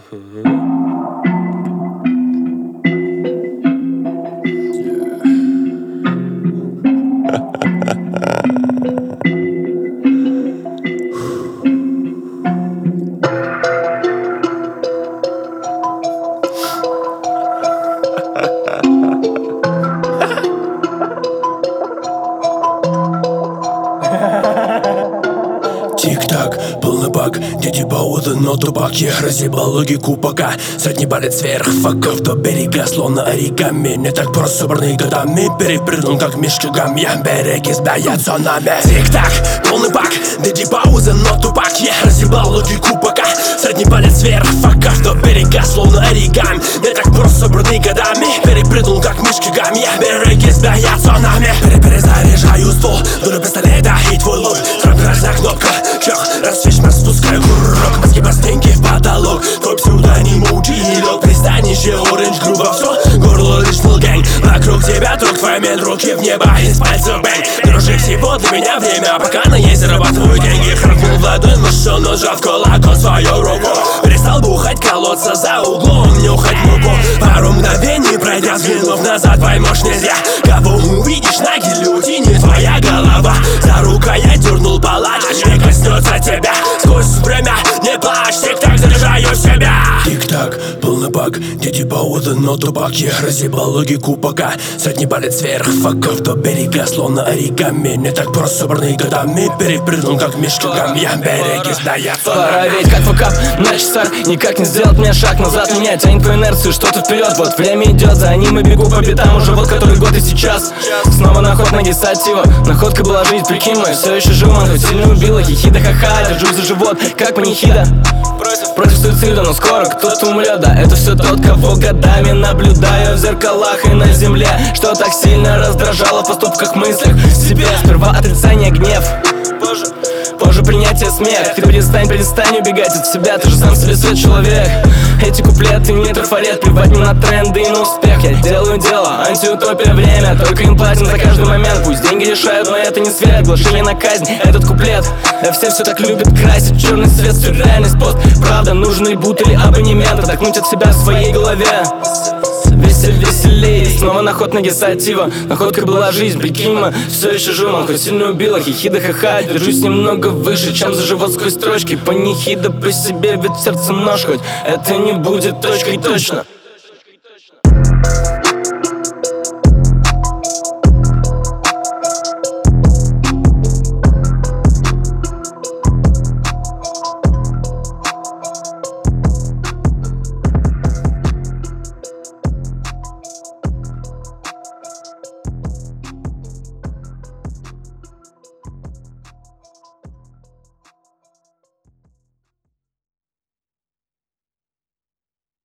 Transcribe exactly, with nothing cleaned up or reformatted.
Тик-так, полный бак, дети бауды, но тупак. Я разъебал логику пока средний палец вверх, факов до берега, словно оригами. Не так просто собранный годами, перепрыгнул как мешкагам. Я береги сдается нами. Тик-так, полный бак, дети бауды, но тупак. Я разъебал логику пока средний палец вверх, факов до берега, словно оригами. Не так просто собранный годами, перепрыгнул как мешкагам. Я береги сдается нами. Перезаряжаю ствол, дулю пистолета и твой лоб. Красная кнопка, чах, рассвечь, спускаю курок. Мозги простенькие в потолок, твой псевдоним утилек. Пристанище Orange Grove, все, горло лишь full gang. Вокруг тебя друг, твои мен, руки в небо, из пальцев бэнг. Дружи, всего для меня время, пока на ей зарабатываю деньги. Храпнул в ладонь мышцу, сжав кулак он свою руку. Перестал бухать, колоться за углом, нюхать муку. Пару мгновений пройдя, взглянув назад, поймешь нельзя. Кого увидишь на гильотине, твоя голова. За рукоять дернул палач, не коснется тебя. Сквозь время не плачь, тик-так, заряжаю себя. Тик-так, полный бак, дети бауды, но тупак. Я разъебал логику пока средний палец вверх, факов до берега, словно оригами. Не так просто собранный годами, перепрыгнул как мешкагам. Я береги сдается. Пора ведь как факап на часах, никак не сделать мне шаг назад. Меня тянет по инерции что-то вперед, вот время идет, за ним и бегу по пятам уже вот который год и сейчас. Снова наход на гестатива, находка была жизнь, прикинь, мы все еще живы. Хоть сильно убила, хихида, ха-ха, держусь за живот, как панихида. Против, против суицида, но скоро кто-то умрет. Да, это все тот, кого годами наблюдаю в зеркалах и на земле. Что так сильно раздражало в поступках, мыслях в себе. Сперва отрицание, гнев, позже, позже принятие, смех. Ты перестань, перестань убегать от себя, ты же сам себе свой человек. Эти куплеты не трафарет, плевать мне на тренды и на успех. Я делаю дело, антиутопия, время, только им платим за каждый момент. Пусть деньги решают, но это не свет, глашение на казнь, этот куплет. Да все все так любят красить, черный цвет, сюрреальность, пост. Правда, нужны бутыли абонемента, отдохнуть от себя в своей голове. Весель, веселей, снова наход на гестатива. Находка была жизнь, прикинь, мы все еще живем. Он хоть сильно убила, хихида, ха-ха. Держусь немного выше, чем за живот сквозь строчки. Панихида по себе, ведь в сердце нож, хоть это не будет точкой точно.